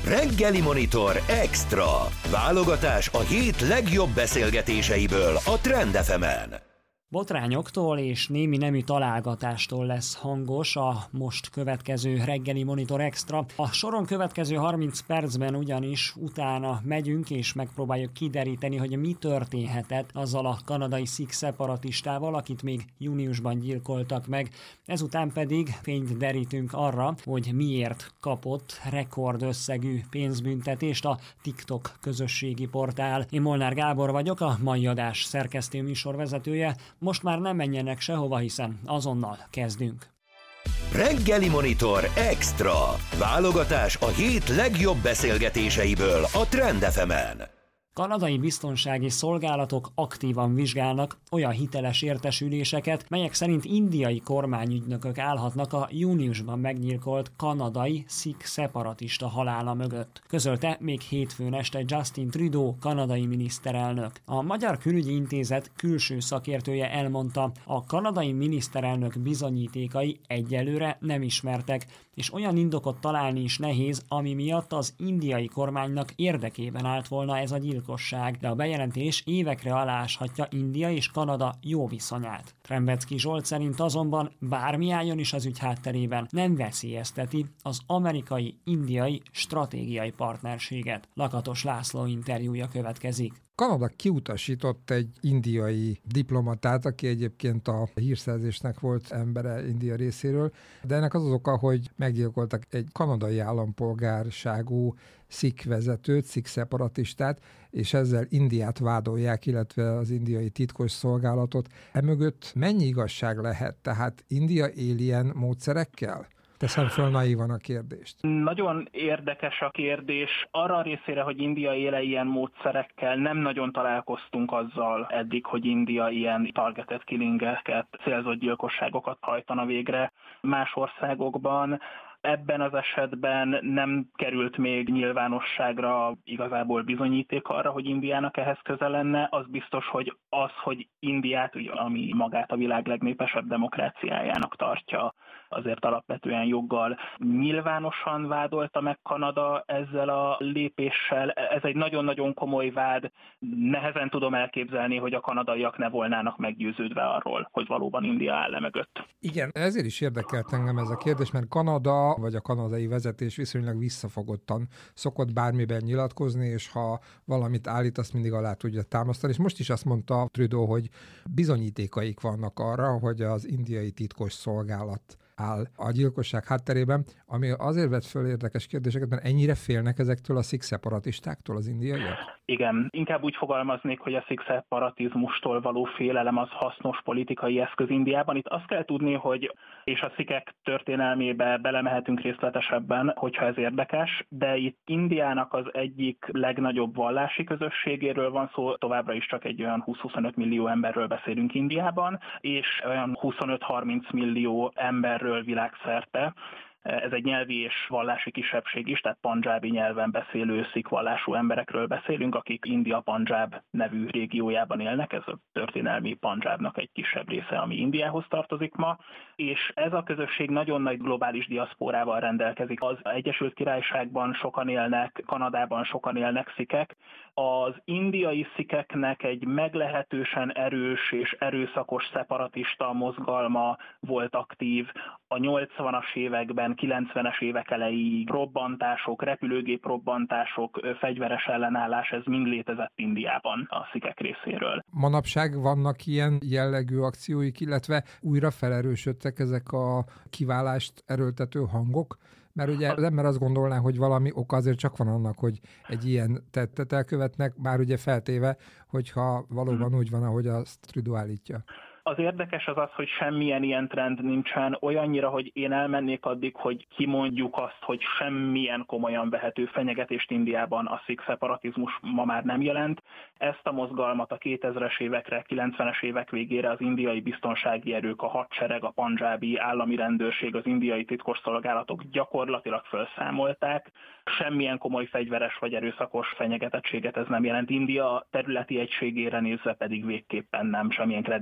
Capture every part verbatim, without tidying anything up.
Reggeli Monitor Extra. Válogatás a hét legjobb beszélgetéseiből a Trend ef emen. Botrányoktól és némi nemű találgatástól lesz hangos a most következő Reggeli Monitor Extra. A soron következő harminc percben ugyanis utána megyünk és megpróbáljuk kideríteni, hogy mi történhetett azzal a kanadai szik szeparatistával, akit még júniusban gyilkoltak meg. Ezután pedig fényt derítünk arra, hogy miért kapott rekordösszegű pénzbüntetést a TikTok közösségi portál. Én Molnár Gábor vagyok, a mai adás szerkesztő műsorvezetője. Most már nem menjenek sehova, hiszen azonnal kezdünk. Reggeli Monitor Extra. Válogatás a hét legjobb beszélgetéseiből a Trend ef emen. Kanadai biztonsági szolgálatok aktívan vizsgálnak olyan hiteles értesüléseket, melyek szerint indiai kormányügynökök állhatnak a júniusban meggyilkolt kanadai szik szeparatista halála mögött. Közölte még hétfőn este Justin Trudeau kanadai miniszterelnök. A Magyar Külügyi Intézet külső szakértője elmondta, a kanadai miniszterelnök bizonyítékai egyelőre nem ismertek, és olyan indokot találni is nehéz, ami miatt az indiai kormánynak érdekében állt volna ez a gyilkosság. De a bejelentés évekre aláshatja India és Kanada jó viszonyát. Trembecki Zsolt szerint azonban bármi álljon is az ügy hátterében, nem veszélyezteti az amerikai-indiai stratégiai partnerséget. Lakatos László interjúja következik. Kanada kiutasított egy indiai diplomatát, aki egyébként a hírszerzésnek volt embere India részéről, de ennek az az oka, hogy meggyilkoltak egy kanadai állampolgárságú szik vezetőt, szik szeparatistát, és ezzel Indiát vádolják, illetve az indiai titkos szolgálatot. Emögött mennyi igazság lehet? Tehát India él ilyen módszerekkel? Teszem föl naívan a kérdést. Nagyon érdekes a kérdés. Arra a részére, hogy India éle ilyen módszerekkel, nem nagyon találkoztunk azzal eddig, hogy India ilyen targeted killingeket, célzott gyilkosságokat hajtana végre más országokban. Ebben az esetben nem került még nyilvánosságra igazából bizonyíték arra, hogy Indiának ehhez köze lenne. Az biztos, hogy az, hogy Indiát, ami magát a világ legnépesebb demokráciájának tartja, azért alapvetően joggal nyilvánosan vádolta meg Kanada ezzel a lépéssel. Ez egy nagyon-nagyon komoly vád. Nehezen tudom elképzelni, hogy a kanadaiak ne volnának meggyőződve arról, hogy valóban India áll mögött. Igen, ezért is érdekelt engem ez a kérdés, mert Kanada vagy a kanadai vezetés viszonylag visszafogottan szokott bármiben nyilatkozni, és ha valamit állít, azt mindig alá tudja támasztani. És most is azt mondta Trudeau, hogy bizonyítékaik vannak arra, hogy az indiai titkos szolgálat áll a gyilkosság hátterében, ami azért vett föl érdekes kérdéseket, mert ennyire félnek ezektől a szik szeparatistáktól az indiaiak? Igen, inkább úgy fogalmaznék, hogy a szik szeparatizmustól való félelem az hasznos politikai eszköz Indiában. Itt azt kell tudni, hogy és a szikek történelmébe belemehetünk részletesebben, hogyha ez érdekes, de itt Indiának az egyik legnagyobb vallási közösségéről van szó, továbbra is csak egy olyan húsz-huszonöt millió emberről beszélünk Indiában, és olyan huszonöt-harminc millió emberről világszerte. Ez egy nyelvi és vallási kisebbség is, tehát pandzsábi nyelven beszélő szik vallású emberekről beszélünk, akik India Pandzsáb nevű régiójában élnek, ez a történelmi Pandzsábnak egy kisebb része, ami Indiához tartozik ma, és ez a közösség nagyon nagy globális diaszpórával rendelkezik. Az Egyesült Királyságban sokan élnek, Kanadában sokan élnek szikek. Az indiai szikeknek egy meglehetősen erős és erőszakos szeparatista mozgalma volt aktív a nyolcvanas években, kilencvenes évek elejéig. Robbantások, repülőgép robbantások, fegyveres ellenállás, ez mind létezett Indiában a szikek részéről. Manapság vannak ilyen jellegű akcióik, illetve újra felerősödtek ezek a kiválást erőltető hangok? Mert ugye az ember azt gondolná, hogy valami oka azért csak van annak, hogy egy ilyen tettet elkövetnek, bár ugye feltéve, hogyha valóban úgy van, ahogy azt Trudeau állítja. Az érdekes az az, hogy semmilyen ilyen trend nincsen, olyannyira, hogy én elmennék addig, hogy kimondjuk azt, hogy semmilyen komolyan vehető fenyegetést Indiában a szik szeparatizmus ma már nem jelent. Ezt a mozgalmat a kétezres évekre, kilencvenes évek végére az indiai biztonsági erők, a hadsereg, a pandzsábi állami rendőrség, az indiai titkosszolgálatok gyakorlatilag felszámolták. Semmilyen komoly fegyveres vagy erőszakos fenyegetettséget ez nem jelent. India területi egységére nézve pedig végképpen nem, semmilyen kredibilis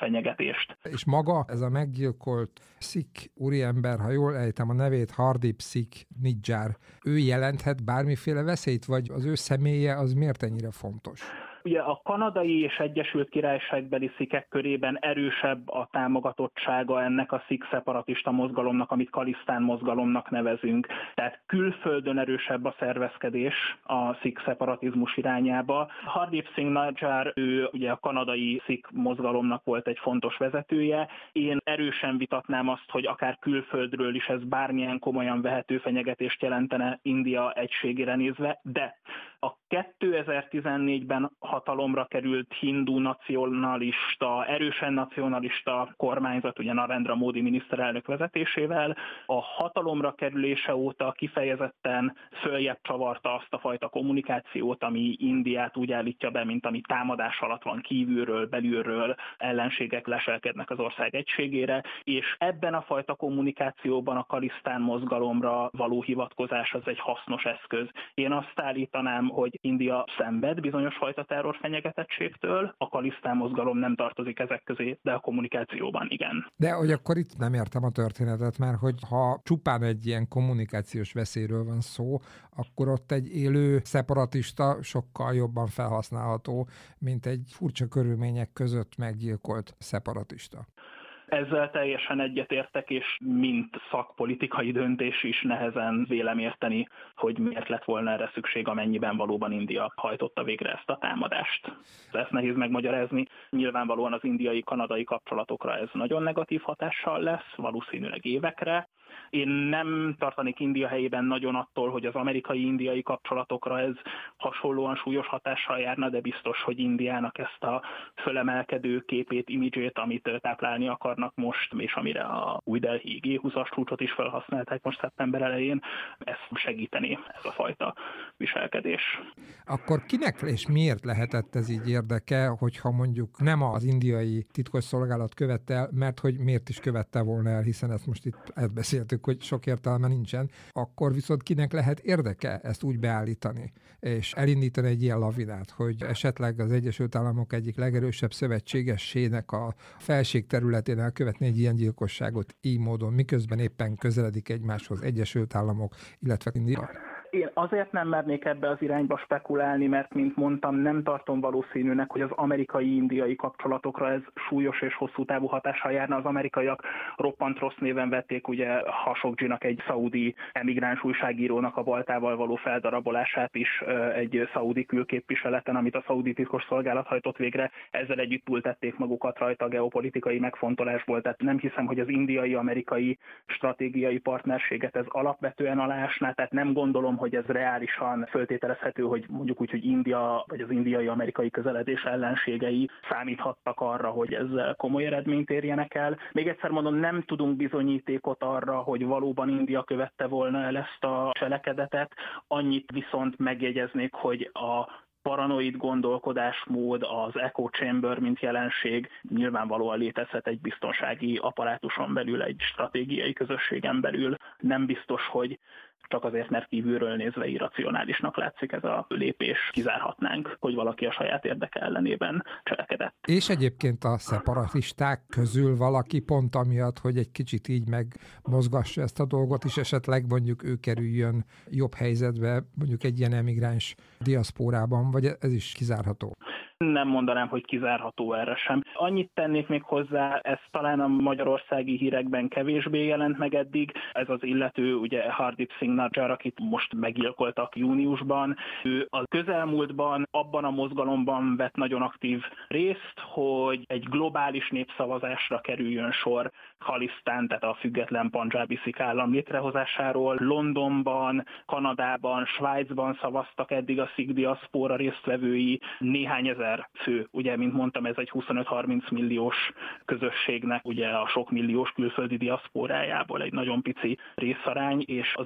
terrorfenyegetést. És maga ez a meggyilkolt szik úriember, ha jól ejtem a nevét, Hardip Singh Nijjar, ő jelenthet bármiféle veszélyt, vagy az ő személye az miért ennyire fontos? Ugye a kanadai és Egyesült Királyságbeli szikek körében erősebb a támogatottsága ennek a szik szeparatista mozgalomnak, amit Khalisztán mozgalomnak nevezünk. Tehát külföldön erősebb a szervezkedés a szik szeparatizmus irányába. Hardip Singh Nijjar, ő ugye a kanadai szik mozgalomnak volt egy fontos vezetője. Én erősen vitatnám azt, hogy akár külföldről is ez bármilyen komolyan vehető fenyegetést jelentene India egységére nézve, de a kétezer-tizennégyben hatalomra került hindu nacionalista, erősen nacionalista kormányzat, ugye Narendra Modi miniszterelnök vezetésével, a hatalomra kerülése óta kifejezetten följebb csavarta azt a fajta kommunikációt, ami Indiát úgy állítja be, mint ami támadás alatt van kívülről, belülről, ellenségek leselkednek az ország egységére, és ebben a fajta kommunikációban a Khalisztán mozgalomra való hivatkozás az egy hasznos eszköz. Én azt állítanám, hogy India szenved bizonyos fajta terrorfenyegetettségtől, a Khalisztán mozgalom nem tartozik ezek közé, de a kommunikációban igen. De hogy akkor itt nem értem a történetet, mert hogy ha csupán egy ilyen kommunikációs veszélyről van szó, akkor ott egy élő szeparatista sokkal jobban felhasználható, mint egy furcsa körülmények között meggyilkolt szeparatista. Ezzel teljesen egyetértek, és mint szakpolitikai döntés is nehezen vélem érteni, hogy miért lett volna erre szükség, amennyiben valóban India hajtotta végre ezt a támadást. Ezt nehéz megmagyarázni. Nyilvánvalóan az indiai-kanadai kapcsolatokra ez nagyon negatív hatással lesz, valószínűleg évekre. Én nem tartanék India helyében nagyon attól, hogy az amerikai-indiai kapcsolatokra ez hasonlóan súlyos hatással járna, de biztos, hogy Indiának ezt a fölemelkedő képét, imidzsét, amit táplálni akarnak most, és amire a új Delhi gé húszas csúcsot is felhasználták most szeptember elején, ezt segíteni, ez a fajta viselkedés. Akkor kinek és miért lehetett ez így érdeke, hogyha mondjuk nem az indiai titkosszolgálat követte el, mert hogy miért is követte volna el, hiszen ezt most itt elbeszéltük, hogy sok értelme nincsen, akkor viszont kinek lehet érdeke ezt úgy beállítani, és elindítani egy ilyen lavinát, hogy esetleg az Egyesült Államok egyik legerősebb szövetségesének a felség területén elkövetni egy ilyen gyilkosságot így módon, miközben éppen közeledik egymáshoz Egyesült Államok, illetve India. Én azért nem mernék ebbe az irányba spekulálni, mert, mint mondtam, nem tartom valószínűnek, hogy az amerikai-indiai kapcsolatokra ez súlyos és hosszú távú hatással járna. Az amerikaiak roppant rossz néven vették ugye Khashogginak, egy szaudi emigráns újságírónak a baltával való feldarabolását is egy szaudi külképviseleten, amit a szaudi titkosszolgálat hajtott végre. Ezzel együtt túltették magukat rajta a geopolitikai megfontolásból. Tehát nem hiszem, hogy az indiai-amerikai stratégiai partnerséget ez alapvetően aláásná, tehát nem gondolom, hogy ez reálisan föltételezhető, hogy mondjuk úgy, hogy India vagy az indiai-amerikai közeledés ellenségei számíthattak arra, hogy ezzel komoly eredményt érjenek el. Még egyszer mondom, nem tudunk bizonyítékot arra, hogy valóban India követte volna el ezt a cselekedetet. Annyit viszont megjegyeznék, hogy a paranoid gondolkodásmód, az echo chamber, mint jelenség nyilvánvalóan létezhet egy biztonsági apparátuson belül, egy stratégiai közösségen belül. Nem biztos, hogy csak azért, mert kívülről nézve irracionálisnak látszik ez a lépés, kizárhatnánk, hogy valaki a saját érdeke ellenében cselekedett. És egyébként a szeparatisták közül valaki pont amiatt, hogy egy kicsit így megmozgassa ezt a dolgot, és esetleg mondjuk ő kerüljön jobb helyzetbe, mondjuk egy ilyen emigráns diaszpórában, vagy ez is kizárható? Nem mondanám, hogy kizárható erre sem. Annyit tennék még hozzá, ez talán a magyarországi hírekben kevésbé jelent meg eddig. Ez az illető, ugye Hardip Singh Nijjar, akit most meggyilkoltak júniusban. Ő a közelmúltban abban a mozgalomban vett nagyon aktív részt, hogy egy globális népszavazásra kerüljön sor Khalisztán, tehát a független pandzsábi szik állam létrehozásáról. Londonban, Kanadában, Svájcban szavaztak eddig a szik diaszpóra résztvevői, néhány ezer fő. Ugye, mint mondtam, ez egy huszonöt-harminc milliós közösségnek ugye a sok milliós külföldi diaszpórájából egy nagyon pici részarány, és az indiai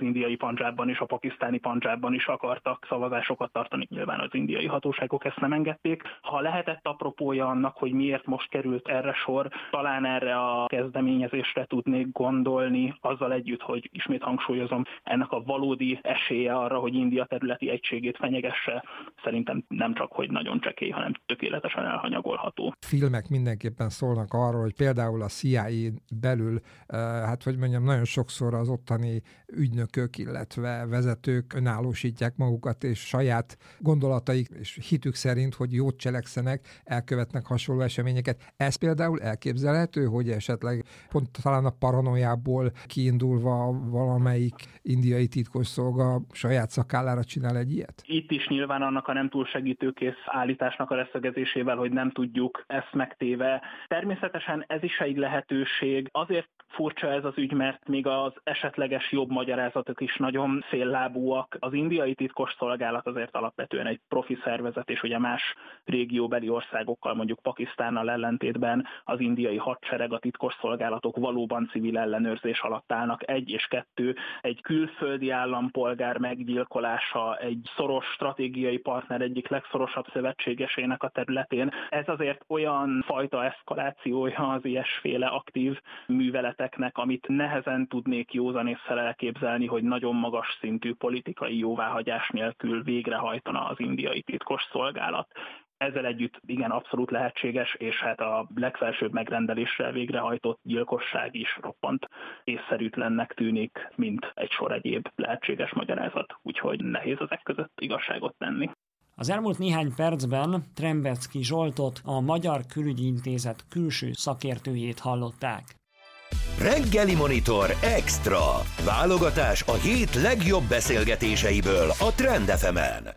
Pandzsábban és a pakisztáni Pandzsábban is akartak szavazásokat tartani, nyilván az indiai hatóságok ezt nem engedték. Ha lehetett apropója annak, hogy miért most került erre sor, talán erre a kezdeményezésre tudnék gondolni, azzal együtt, hogy ismét hangsúlyozom, ennek a valódi esélye arra, hogy India területi egységét fenyegesse, szerintem nem csak, hogy nagyon csekély, hanem tökéletesen elhanyagolható. Filmek mindenképpen szólnak arról, hogy például a C I A belül, hát hogy mondjam, nagyon sokszor az ottani ügynökök, illetve vezetők önállósítják magukat, és saját gondolataik és hitük szerint, hogy jót cselekszenek, elkövetnek hasonló eseményeket. Ez például elképzelhető, hogy esetleg pont talán a paranoiából kiindulva valamelyik indiai titkosszolga saját szakállára csinál egy ilyet? Itt is nyilván annak a nem túl segítőkész állításnak a leszögezésével, hogy nem tudjuk ezt megtéve. Természetesen ez is egy lehetőség. Azért furcsa ez az ügy, mert még az esetleges jobb magyarázatok is nagyon széllábúak. Az indiai titkosszolgálat azért alapvetően egy profi szervezet, és ugye más régióbeli országokkal, mondjuk Pakisztánnal ellentétben az indiai hadsereg, a titkosszolgálatok valóban civil ellenőrzés alatt állnak. Egy és kettő, egy külföldi állampolgár meggyilkolása, egy szoros stratégiai partner egyik legszorosabb szövetségesének a területén. Ez azért olyan fajta eszkalációja az ilyesféle aktív műveleteknek, amit nehezen tudnék józanésszel elképzelni, hogy nagyon magas szintű politikai jóváhagyás nélkül végrehajtana az indiai titkosszolgálat. Ezzel együtt igen, abszolút lehetséges, és hát a legfelsőbb megrendeléssel végrehajtott gyilkosság is roppant észszerűtlennek tűnik, mint egy sor egyéb lehetséges magyarázat, úgyhogy nehéz ezek között igazságot tenni. Az elmúlt néhány percben Trembecki Zsoltot, a Magyar Külügyi Intézet külső szakértőjét hallották. Reggeli Monitor Extra. Válogatás a hét legjobb beszélgetéseiből a Trend ef emen.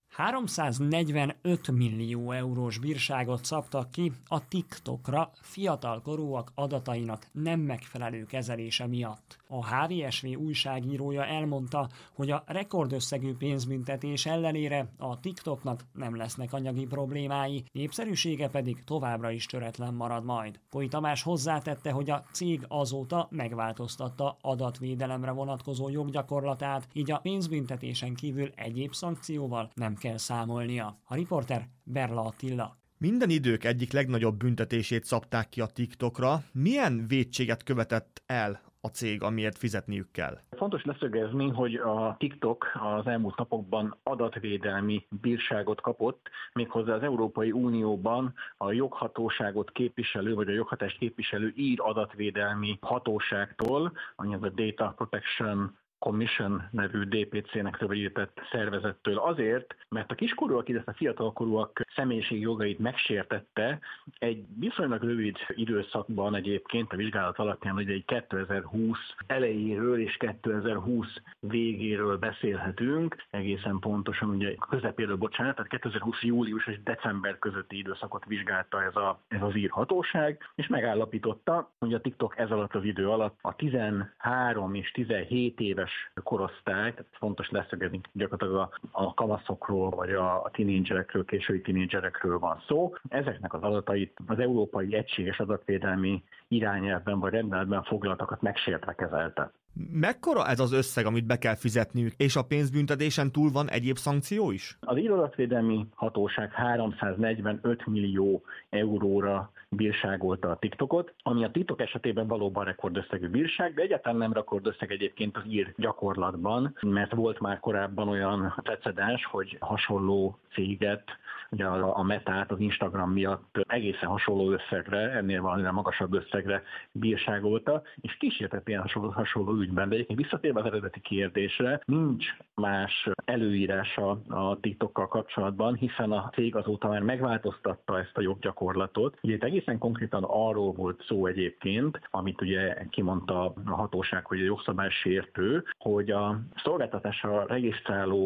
háromszáznegyvenöt millió eurós bírságot szabtak ki a TikTokra fiatalkorúak adatainak nem megfelelő kezelése miatt. A há vé es vé újságírója elmondta, hogy a rekordösszegű pénzbüntetés ellenére a TikToknak nem lesznek anyagi problémái, népszerűsége pedig továbbra is töretlen marad majd. Koi Tamás hozzátette, hogy a cég azóta megváltoztatta adatvédelemre vonatkozó joggyakorlatát, így a pénzbüntetésen kívül egyéb szankcióval nem kell számolnia. A riporter Berla Attila. Minden idők egyik legnagyobb büntetését szabták ki a TikTokra. Milyen vétséget követett el a cég, amiért fizetniük kell? Fontos leszögezni, hogy a TikTok az elmúlt napokban adatvédelmi bírságot kapott, méghozzá az Európai Unióban a joghatóságot képviselő, vagy a joghatást képviselő ír adatvédelmi hatóságtól, ami az a Data Protection Commission nevű dé pé cé-nek rövidített szervezettől azért, mert a kiskorúak, illetve a fiatalkorúak személyiségi jogait megsértette egy viszonylag rövid időszakban egyébként a vizsgálat alapján, hogy egy kétezer-húsz elejéről és kétezer-húsz végéről beszélhetünk, egészen pontosan ugye közepéről, bocsánat, tehát kétezer-húsz július és december közötti időszakot vizsgálta ez, a, ez az ír hatóság, és megállapította, hogy a TikTok ez alatt az idő alatt a tizenhárom és tizenhét éves korosztály, tehát fontos leszögezni, gyakorlatilag a, a kamaszokról, vagy a, a tinédzserekről, késői tinédzserekről van szó. Ezeknek az adatait az Európai Egységes Adatvédelmi irányelvben vagy rendeletben foglaltakat megsértve kezelte. Mekkora ez az összeg, amit be kell fizetniük, és a pénzbüntetésen túl van egyéb szankció is? Az ír adatvédelmi hatóság háromszáznegyvenöt millió euróra bírságolta a TikTokot, ami a TikTok esetében valóban rekordösszegű bírság, de egyáltalán nem rekordösszeg egyébként az ír gyakorlatban, mert volt már korábban olyan precedens, hogy hasonló céget, ugye a Metát az Instagram miatt egészen hasonló összegre, ennél valamivel magasabb összegre bírságolta, és kísértett ilyen hasonló, hasonló ügyben. De egyébként visszatérve az eredeti kérdésre, nincs más előírása a TikTokkal kapcsolatban, hiszen a cég azóta már megváltoztatta ezt a joggyakorlatot. Ugye itt egészen konkrétan arról volt szó egyébként, amit ugye kimondta a hatóság, hogy a jogszabály sértő, hogy a szolgáltatásra regisztráló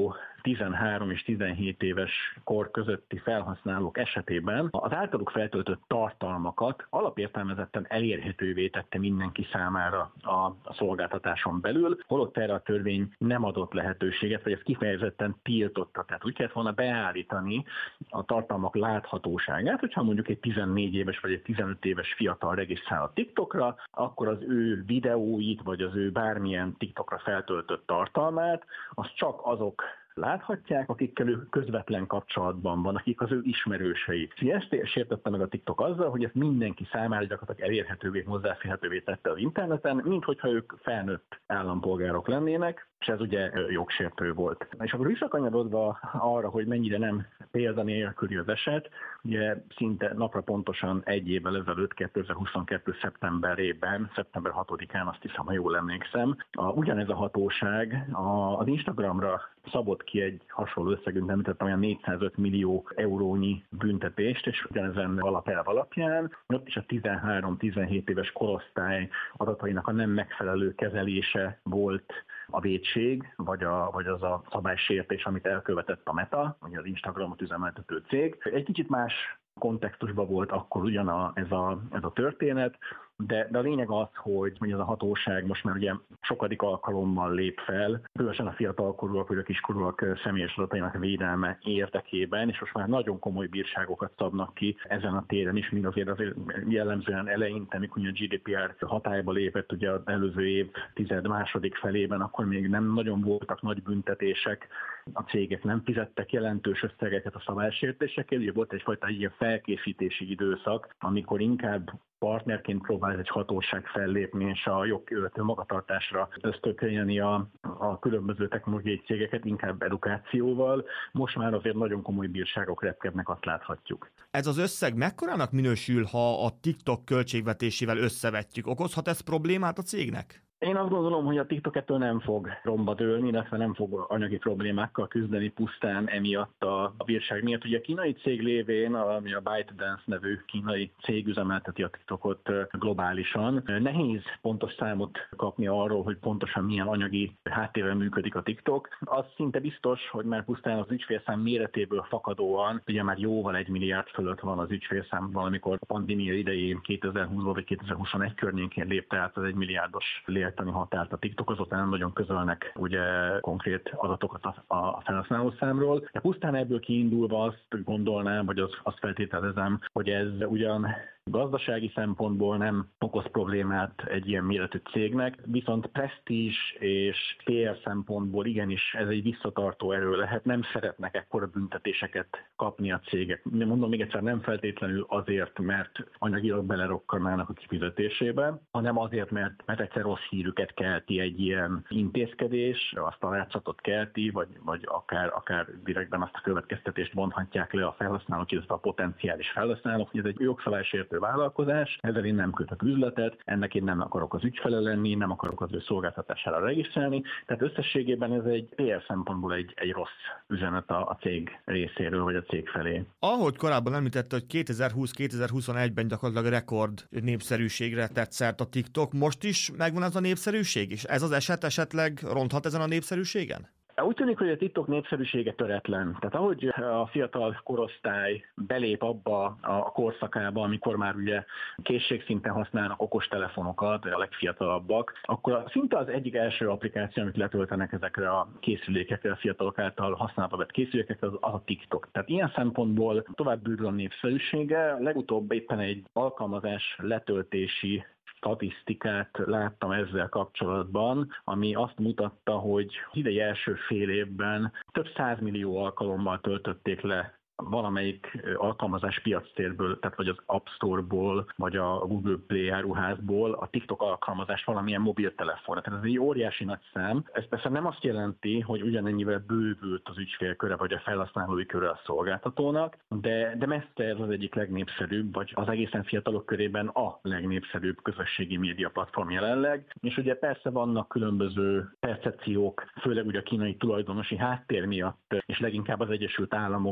tizenhárom és tizenhét éves kor közötti felhasználók esetében az általuk feltöltött tartalmakat alapértelmezetten elérhetővé tette mindenki számára a, a szolgáltatáson belül, holott erre a törvény nem adott lehetőséget, vagy ez kifejezetten tiltotta. Tehát úgy kellett volna beállítani a tartalmak láthatóságát, hogyha mondjuk egy tizennégy éves vagy egy tizenöt éves fiatal regisztrál a TikTokra, akkor az ő videóit, vagy az ő bármilyen TikTokra feltöltött tartalmát, az csak azok láthatják, akikkel ő közvetlen kapcsolatban van, akik az ő ismerősei. Ezt sértette meg a TikTok azzal, hogy ezt mindenki számára gyakorlatilag elérhetővé, hozzáférhetővé tette az interneten, mint hogyha ők felnőtt állampolgárok lennének, és ez ugye jogsértő volt. És akkor visszakanyarodva arra, hogy mennyire nem példanélküli az eset, ugye szinte napra pontosan egy évvel ezelőtt, kétezer-huszonkettő szeptemberében, szeptember hatodikán, azt hiszem, ha jól emlékszem, a, ugyanez a hatóság a, az Instagramra szabott ki egy hasonló összegűn, említettem, olyan négyszázöt millió eurónyi büntetést, és ugyanezen alapelv alapján ott is a tizenhárom-tizenhét éves korosztály adatainak a nem megfelelő kezelése volt a vétség, vagy, a, vagy az a szabálysértés, amit elkövetett a Meta, vagy az Instagramot üzemeltető cég. Egy kicsit más kontextusban volt akkor ugyan a, ez, a, ez a történet, de, de a lényeg az, hogy, hogy ez a hatóság most már ugye sokadik alkalommal lép fel, különösen a fiatalkorúak vagy a kiskorúak személyes adatainak védelme érdekében, és most már nagyon komoly bírságokat szabnak ki ezen a téren is, mint azért, azért jellemzően eleinte, amikor a gé dé pé er hatályba lépett ugye az előző év tized második felében, akkor még nem nagyon voltak nagy büntetések, a cégek nem fizettek jelentős összegeket a szabálysértésekért, ugye volt egyfajta ilyen felkészítési időszak, amikor inkább partnerként próbál egy hatóság fellépni, és a jogkövető magatartásra ösztökélni a, a különböző technológiai cégeket, inkább edukációval. Most már azért nagyon komoly bírságok repkednek, azt láthatjuk. Ez az összeg mekkorának minősül, ha a TikTok költségvetésével összevetjük? Okozhat ez problémát a cégnek? Én azt gondolom, hogy a TikTok ettől nem fog romba dőlni, illetve nem fog anyagi problémákkal küzdeni pusztán emiatt a bírság miatt. Ugye a kínai cég lévén, ami a ByteDance nevű kínai cég üzemelteti a TikTokot globálisan. Nehéz pontos számot kapni arról, hogy pontosan milyen anyagi háttérrel működik a TikTok. Az szinte biztos, hogy már pusztán az ügyfélszám méretéből fakadóan, ugye már jóval egy milliárd fölött van az ügyfélszám, valamikor a pandémia idején kétezer-húszban vagy kétezer-huszonegy környékén lépte át az egy milliárdos léltani határt a TikTok, azóta nem nagyon közölnek ugye konkrét adatokat a, a felhasználószámról. De pusztán ebből kiindulva azt gondolnám, vagy azt, azt feltételezem, hogy ez ugyan gazdasági szempontból nem okoz problémát egy ilyen méretű cégnek, viszont presztízs és pé er szempontból igenis ez egy visszatartó erő lehet, nem szeretnek ekkora büntetéseket kapni a cégek. Mondom még egyszer, nem feltétlenül azért, mert anyagilag belerokkannának a kifizetésébe, hanem azért, mert, mert egyszer rossz hírüket kelti egy ilyen intézkedés, azt a látszatot kelti, vagy, vagy akár, akár direktben azt a következtetést vonhatják le a felhasználók, illetve a potenciális felhasználók, hogy ez egy jogszabálysértő vállalkozás, ezzel én nem kötök üzletet, ennek én nem akarok az ügyfele lenni, nem akarok az ő szolgáltatására regisztrálni, tehát összességében ez egy pé er szempontból egy, egy rossz üzenet a, a cég részéről, vagy a cég felé. Ahogy korábban említette, hogy kétezer-húsz-kétezer-huszonegyben gyakorlatilag rekord népszerűségre tett szert a TikTok, most is megvan ez a népszerűség, és ez az eset esetleg ronthat ezen a népszerűségen? Úgy tűnik, hogy a TikTok népszerűsége töretlen. Tehát ahogy a fiatal korosztály belép abba a korszakába, amikor már ugye készségszinten használnak okostelefonokat, a legfiatalabbak, akkor szinte az egyik első applikáció, amit letöltenek ezekre a készülékekre, a fiatalok által használva vett készülékekre, az a TikTok. Tehát ilyen szempontból tovább bővül a népszerűsége. Legutóbb éppen egy alkalmazás letöltési statisztikát láttam ezzel kapcsolatban, ami azt mutatta, hogy az idei első fél évben több százmillió alkalommal töltötték le valamelyik alkalmazás piactérből, tehát vagy az App Store-ból, vagy a Google Play áruházból a TikTok alkalmazást valamilyen mobiltelefonra. Tehát ez egy óriási nagy szám. Ez persze nem azt jelenti, hogy ugyanennyivel bővült az ügyfélköre, vagy a felhasználói köre a szolgáltatónak, de, de messze ez az egyik legnépszerűbb, vagy az egészen fiatalok körében a legnépszerűbb közösségi média platform jelenleg. És ugye persze vannak különböző percepciók, főleg ugye a kínai tulajdonosi háttér miatt, és leginkább az Egyesült Államokban a TikTok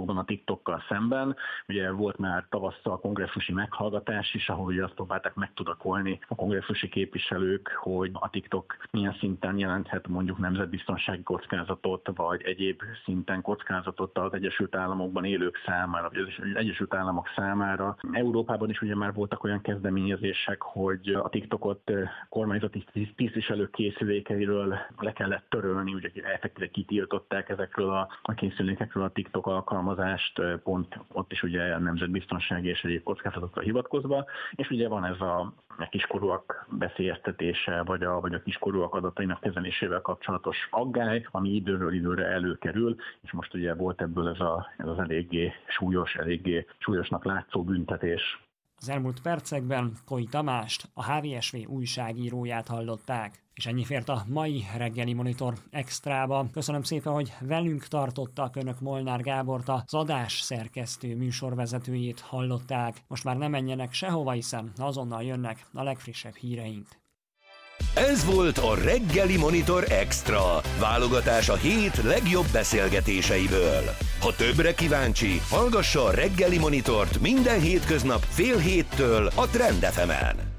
TikTokkal szemben. Ugye volt már tavasszal kongresszusi meghallgatás is, ahol ugye azt próbálták megtudakolni a kongresszusi képviselők, hogy a TikTok milyen szinten jelenthet mondjuk nemzetbiztonsági kockázatot, vagy egyéb szinten kockázatot az Egyesült Államokban élők számára, vagy az Egyesült Államok számára. Európában is ugye már voltak olyan kezdeményezések, hogy a TikTokot kormányzati tisztviselők készülékeiről le kellett törölni, ugye effektíve kitiltották ezekről a, a készülékekről a TikTok alkalmazást, pont ott is ugye a nemzetbiztonsági és egyéb kockázatokra hivatkozva, és ugye van ez a kiskorúak beszélyeztetése, vagy a, vagy a kiskorúak adatainak kezelésével kapcsolatos aggály, ami időről időre előkerül, és most ugye volt ebből ez, a, ez az eléggé súlyos, eléggé súlyosnak látszó büntetés. Az elmúlt percekben Koi Tamást, a há vé es vé újságíróját hallották. És ennyi fért a mai reggeli Monitor Extrába. Köszönöm szépen, hogy velünk tartottak. Önök Molnár Gábort, az adás szerkesztő műsorvezetőjét hallották. Most már nem menjenek sehova, hiszen azonnal jönnek a legfrissebb híreink. Ez volt a reggeli Monitor Extra, válogatás a hét legjobb beszélgetéseiből. Ha többre kíváncsi, hallgassa a reggeli Monitort minden hétköznap fél héttől a Trend ef emen.